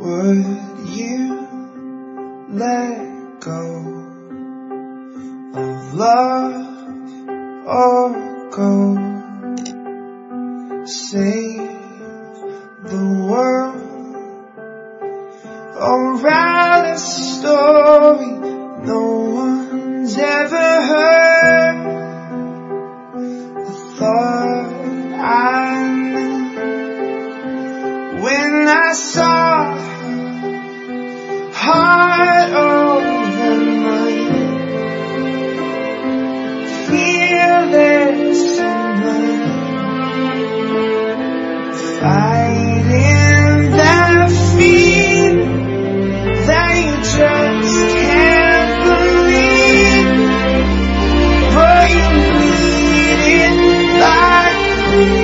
Would you let go of love or go save the world, or write a story no one's ever heard? The thought I knew when I saw her, heart over mine, fearless and blind, fighting that feeling that you just can't believe, but you need it like me.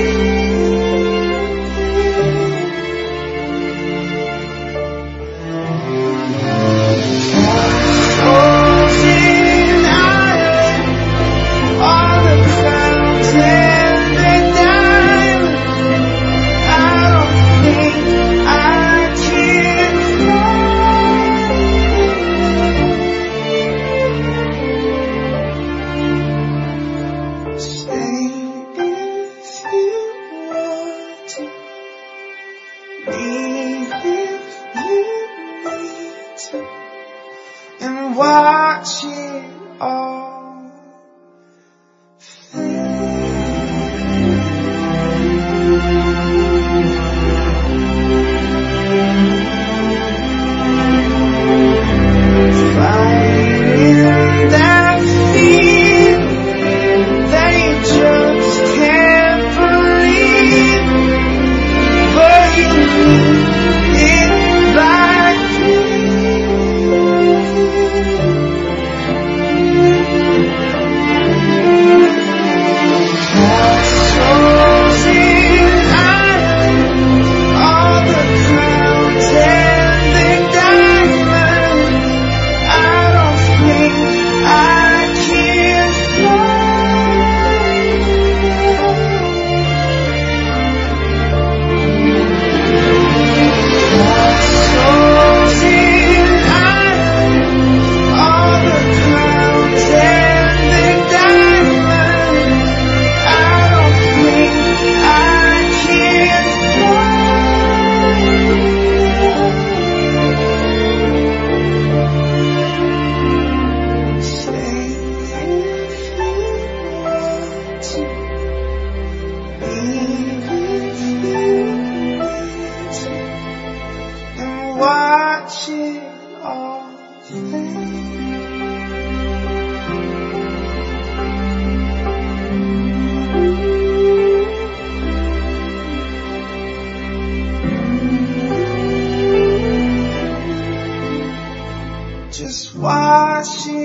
Frozen island, all the clouds and the diamonds, I don't think I can fly. Stay if you want to, leave if you need to, and watch it all fade. Fighting that feeling that you just can't believe, but you need it like me. Castles in islands, all the clouds and the diamonds, I don't think I can Castles in islands, all the clouds and the diamonds, I don't think I can stay if you want to, leave if you need to, and watch it all fade. Just watch it